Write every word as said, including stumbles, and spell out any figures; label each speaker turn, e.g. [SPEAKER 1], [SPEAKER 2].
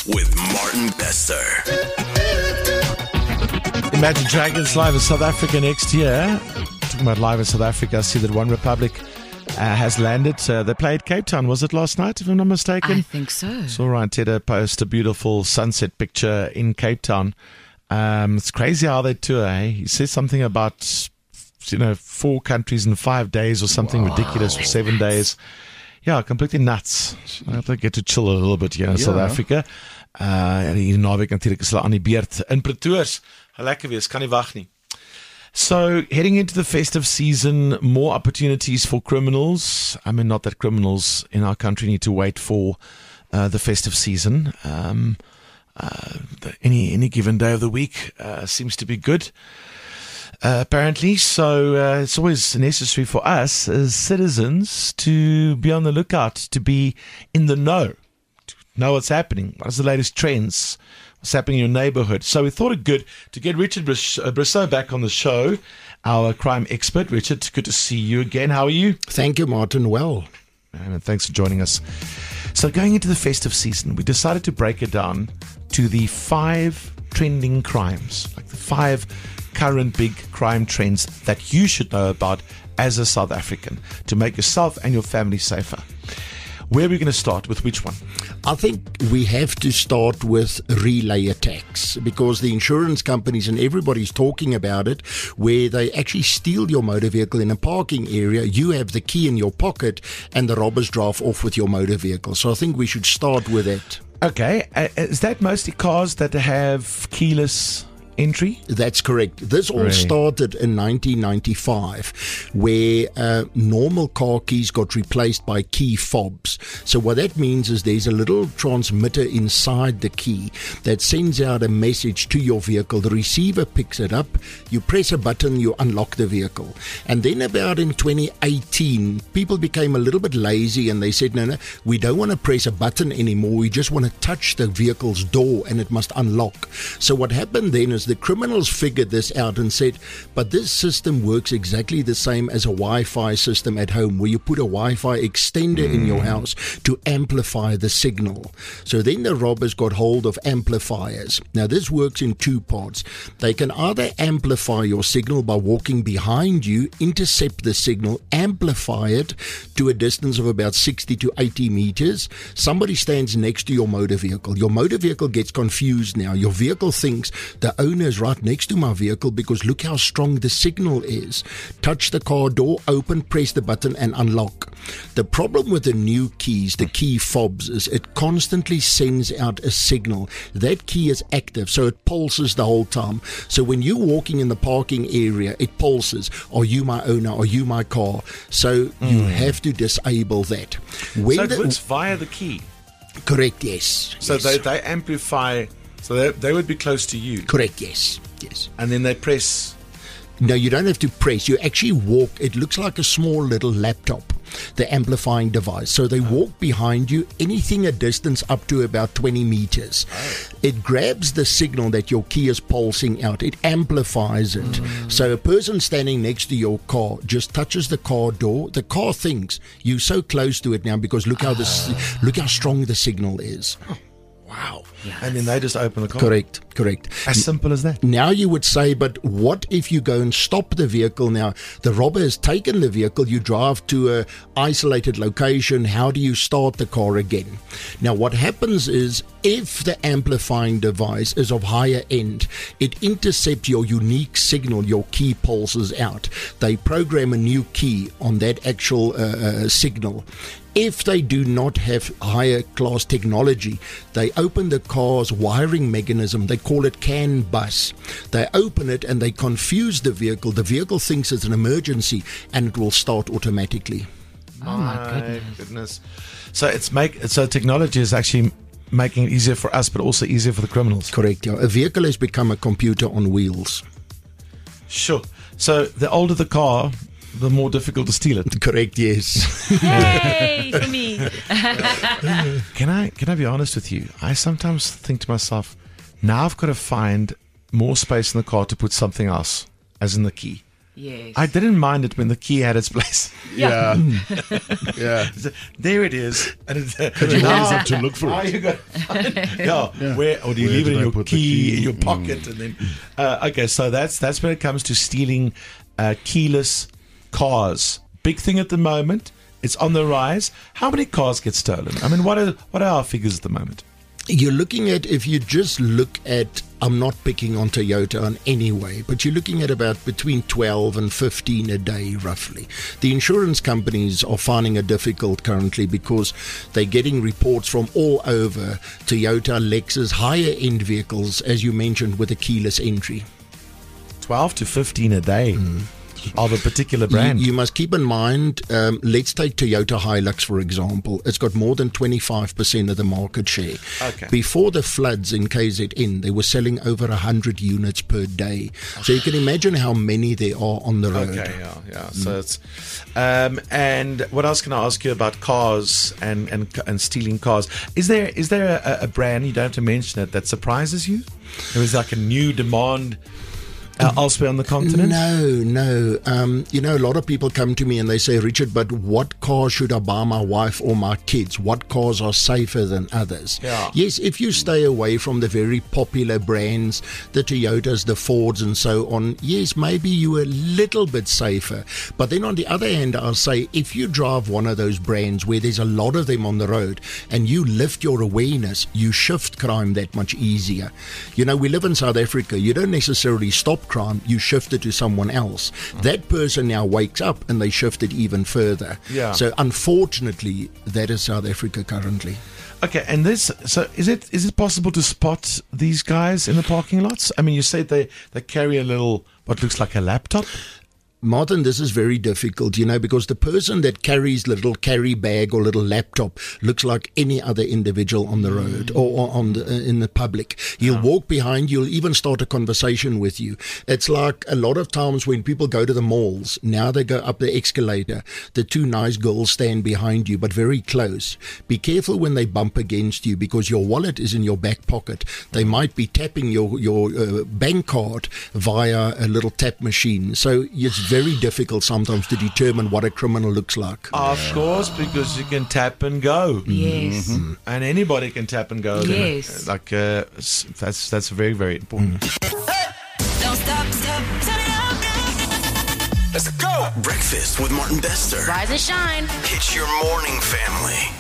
[SPEAKER 1] with Martin Bester.
[SPEAKER 2] Imagine Dragons live in South Africa next year. Talking about live in South Africa, I see that One Republic uh, has landed. Uh, they played Cape Town, was it last night, if I'm not mistaken?
[SPEAKER 3] I think so.
[SPEAKER 2] Saw Ryan Tedder post a beautiful sunset picture in Cape Town. Um, it's crazy how they tour, eh? He says something about, you know, four countries in five days or something wow. ridiculous, or seven days. Yeah, completely nuts. I have to get to chill a little bit here in yeah. South Africa. Uh, hier naweek natuurlik is hulle aan die beurt in Pretoria. Lekker wees, kan nie wag nie. So, heading into the festive season, more opportunities for criminals. I mean, not that criminals in our country need to wait for uh, the festive season. Um, uh, the, any any given day of the week uh, seems to be good. Uh, apparently, so uh, it's always necessary for us as citizens to be on the lookout, to be in the know, to know what's happening, what's the latest trends, what's happening in your neighborhood. So we thought it good to get Richard Brosseau back on the show, our crime expert. Richard, good to see you again. How are you?
[SPEAKER 4] Thank you, Martin. Well.
[SPEAKER 2] And thanks for joining us. So going into the festive season, we decided to break it down to the five trending crimes, like the five current big crime trends that you should know about as a South African to make yourself and your family safer. Where are we going to start? With which one?
[SPEAKER 4] I think we have to start with relay attacks, because the insurance companies and everybody's talking about it, where they actually steal your motor vehicle in a parking area. You have the key in your pocket and the robbers drive off with your motor vehicle. So I think we should start with that.
[SPEAKER 2] Okay. Uh, is that mostly cars that have keyless entry?
[SPEAKER 4] That's correct. This all really? started in nineteen ninety-five, where uh, normal car keys got replaced by key fobs. So what that means is there's a little transmitter inside the key that sends out a message to your vehicle. The receiver picks it up, you press a button, you unlock the vehicle. And then about in twenty eighteen, people became a little bit lazy and they said, no, no, we don't want to press a button anymore. We just want to touch the vehicle's door and it must unlock. So what happened then is the criminals figured this out and said, but this system works exactly the same as a Wi-Fi system at home, where you put a Wi-Fi extender mm. in your house to amplify the signal. So then the robbers got hold of amplifiers. Now this works in two parts. They can either amplify your signal by walking behind you, intercept the signal, amplify it to a distance of about sixty to eighty meters. Somebody stands next to your motor vehicle. Your motor vehicle gets confused now. Your vehicle thinks the owner is right next to my vehicle because look how strong the signal is. Touch the car door, open, press the button and unlock. The problem with the new keys, the key fobs, is it constantly sends out a signal. That key is active, so it pulses the whole time. So when you're walking in the parking area, it pulses. Are you my owner? Are you my car? So mm. you have to disable that.
[SPEAKER 2] When so it the, works via the key?
[SPEAKER 4] Correct, yes.
[SPEAKER 2] So
[SPEAKER 4] yes.
[SPEAKER 2] They, they amplify... So they, they would be close to you?
[SPEAKER 4] Correct, yes. Yes.
[SPEAKER 2] And then they press...
[SPEAKER 4] No, you don't have to press. You actually walk. It looks like a small little laptop, the amplifying device. So they walk behind you, anything a distance up to about twenty meters. Oh. It grabs the signal that your key is pulsing out. It amplifies it. Mm. So a person standing next to your car just touches the car door. The car thinks you're so close to it now because look how, this, oh. look how strong the signal is.
[SPEAKER 2] Wow. Yes. And then they just open the car.
[SPEAKER 4] Correct, correct.
[SPEAKER 2] As simple as that.
[SPEAKER 4] Now you would say, but what if you go and stop the vehicle now? The robber has taken the vehicle, you drive to a isolated location. How do you start the car again? Now what happens is, if the amplifying device is of higher end, it intercepts your unique signal, your key pulses out. They program a new key on that actual uh, uh, signal. If they do not have higher class technology, they open the car's wiring mechanism. They call it CAN bus. They open it and they confuse the vehicle. The vehicle thinks it's an emergency and it will start automatically.
[SPEAKER 2] Oh my goodness. goodness. So it's make so technology is actually making it easier for us, but also easier for the criminals.
[SPEAKER 4] Correct. Yeah. A vehicle has become a computer on wheels.
[SPEAKER 2] Sure. So the older the car, the more difficult to steal it.
[SPEAKER 4] Correct, yes.
[SPEAKER 3] Hey, for me.
[SPEAKER 2] Can I can I be honest with you? I sometimes think to myself, now I've got to find more space in the car to put something else, as in the key.
[SPEAKER 3] Yes.
[SPEAKER 2] I didn't mind it when the key had its place.
[SPEAKER 1] Yeah. Yeah.
[SPEAKER 2] There it is. And it's, uh,
[SPEAKER 1] But you always have to look for
[SPEAKER 2] now
[SPEAKER 1] it.
[SPEAKER 2] you got to find, yeah,
[SPEAKER 1] Yeah.
[SPEAKER 2] where or do you
[SPEAKER 1] Where
[SPEAKER 2] leave it
[SPEAKER 1] did
[SPEAKER 2] in
[SPEAKER 1] I
[SPEAKER 2] your
[SPEAKER 1] put the
[SPEAKER 2] key,
[SPEAKER 1] key?
[SPEAKER 2] in your pocket, and then uh, okay. So that's that's when it comes to stealing uh, keyless cars. Big thing at the moment. It's on the rise. How many cars get stolen? I mean, what are what are our figures at the moment?
[SPEAKER 4] You're looking at, if you just look at, I'm not picking on Toyota in any way, but you're looking at about between twelve and fifteen a day, roughly. The insurance companies are finding it difficult currently because they're getting reports from all over Toyota, Lexus, higher end vehicles, as you mentioned, with a keyless entry.
[SPEAKER 2] Twelve to fifteen a day. Mm. Of a particular brand.
[SPEAKER 4] You, you must keep in mind, um, let's take Toyota Hilux, for example. It's got more than twenty-five percent of the market share.
[SPEAKER 2] Okay.
[SPEAKER 4] Before the floods in K Z N, they were selling over one hundred units per day. So you can imagine how many there are on the road.
[SPEAKER 2] Okay, yeah, yeah. So mm. it's, um, and what else can I ask you about cars and, and, and stealing cars? Is there is there a, a brand, you don't have to mention it, that surprises you? There is like a new demand Uh, elsewhere on the continent?
[SPEAKER 4] No, no. Um, you know, a lot of people come to me and they say, Richard, but what car should I buy my wife or my kids? What cars are safer than others?
[SPEAKER 2] Yeah.
[SPEAKER 4] Yes, if you stay away from the very popular brands, the Toyotas, the Fords and so on, yes, maybe you're a little bit safer. But then on the other hand, I'll say, if you drive one of those brands where there's a lot of them on the road and you lift your awareness, you shift crime that much easier. You know, we live in South Africa. You don't necessarily stop crime, you shift it to someone else. Mm. That person now wakes up and they shift it even further.
[SPEAKER 2] Yeah.
[SPEAKER 4] So unfortunately, that is South Africa currently.
[SPEAKER 2] Okay, and this, so is it is it possible to spot these guys in the parking lots? I mean, you said they, they carry a little, what looks like a laptop.
[SPEAKER 4] Martin, this is very difficult, you know, because the person that carries little carry bag or little laptop looks like any other individual on the road mm. or, or on the, uh, in the public. He'll yeah. walk behind you, he'll even start a conversation with you. It's like a lot of times when people go to the malls, now they go up the escalator, the two nice girls stand behind you, but very close. Be careful when they bump against you because your wallet is in your back pocket. They might be tapping your, your uh, bank card via a little tap machine. So it's very difficult sometimes to determine what a criminal looks like.
[SPEAKER 2] Of course, because you can tap and go.
[SPEAKER 3] Yes.
[SPEAKER 2] Mm-hmm. And anybody can tap and go.
[SPEAKER 3] Yes.
[SPEAKER 2] Then. Like, uh, that's that's very, very important.
[SPEAKER 5] Mm. Don't stop, stop, turn it up.
[SPEAKER 6] Let's go. Breakfast with Martin Bester.
[SPEAKER 5] Rise and shine.
[SPEAKER 6] It's your morning family.